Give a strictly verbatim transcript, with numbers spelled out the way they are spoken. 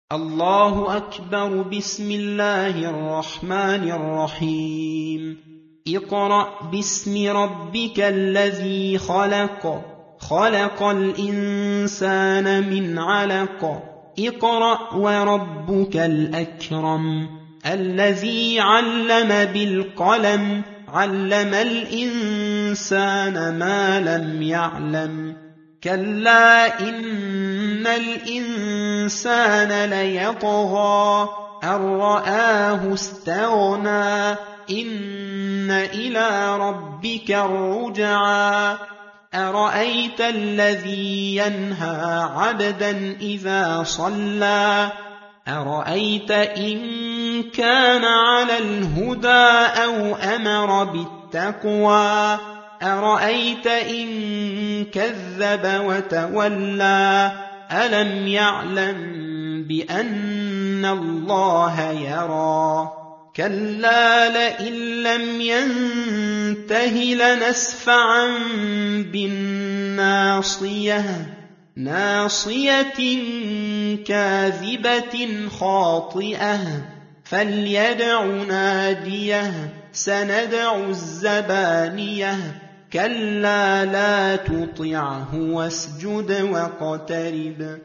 الله أكبر. بسم الله الرحمن الرحيم. اقرأ باسم ربك الذي خلق خلق الإنسان من علق اقرأ وربك الأكرم الذي علم بالقلم علم الإنسان ما لم يعلم كلا إن الإنسان ليطغى أن رآه استغنى إن إلى ربك الرجعى أرأيت الذي ينهى عبدا إذا صلى أرأيت إن كان على الهدى أو أمر بالتقوى أرأيت إن كذب وتولى ألم يعلم بأن الله يرى كلا لئن لم ينته لنسفعا بالناصية ناصية كاذبة خاطئة فليدع ناديه سندع الزبانية كلا لا تطعه واسجد واقترب